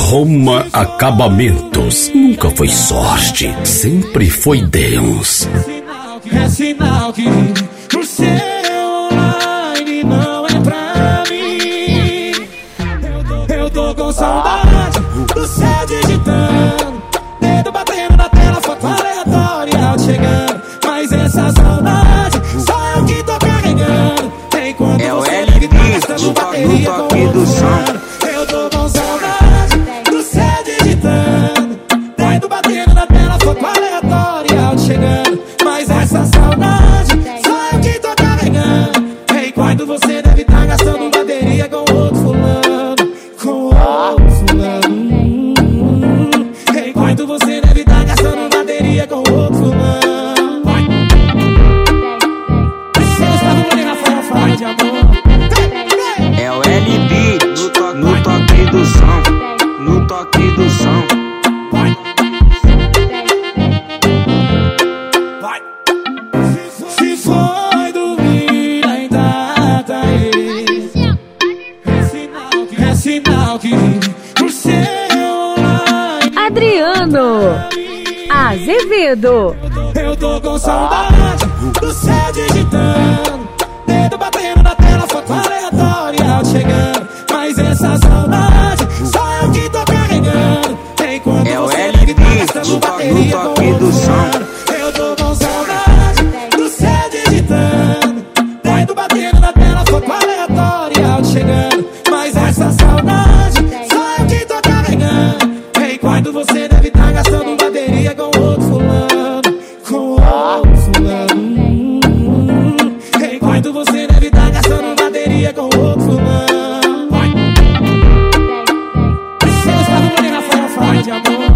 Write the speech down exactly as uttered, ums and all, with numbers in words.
Roma Acabamentos. Nunca foi sorte, sempre foi Deus. É sinal que o seu online não é pra mim. Eu tô, eu tô com saudade do céu digitando, dedo batendo na tela, foto aleatória chegando. Mas essa saudade só eu que tô carregando. Enquanto é o você L P gastando bateria no com toque do som. Eu tô com saudade do céu digitando, dedo batendo na tela, foto aleatória chegando. Mas essa saudade só eu que tô carregando. Enquanto você deve estar gastando bateria com outro fulano, com outro fulano. Enquanto você deve estar gastando bateria com outro fulano. De amor. É o L P no, to no toque do som, no toque do som. Vai. Vai. Se foi dormir ainda tá aí. É sinal que, é sinal que o seu online. Adriano Azevedo. Eu tô com saudade do céu digitando, dedo batendo na tela, foto aleatória chegando. Mas essa saudade só eu que tô carregando. Enquanto é você o L P gastando bateria no com toque do som. Eu tô com saudade do céu digitando, dedo batendo na tela, foto aleatória chegando. Mas essa saudade só eu que tô carregando. Enquanto você deve estar gastando bateria com outro fulano, com outro fulano. Enquanto você deve estar gastando bateria com outro fulano. Vai. Se eu estava morrendo na farofa de amor.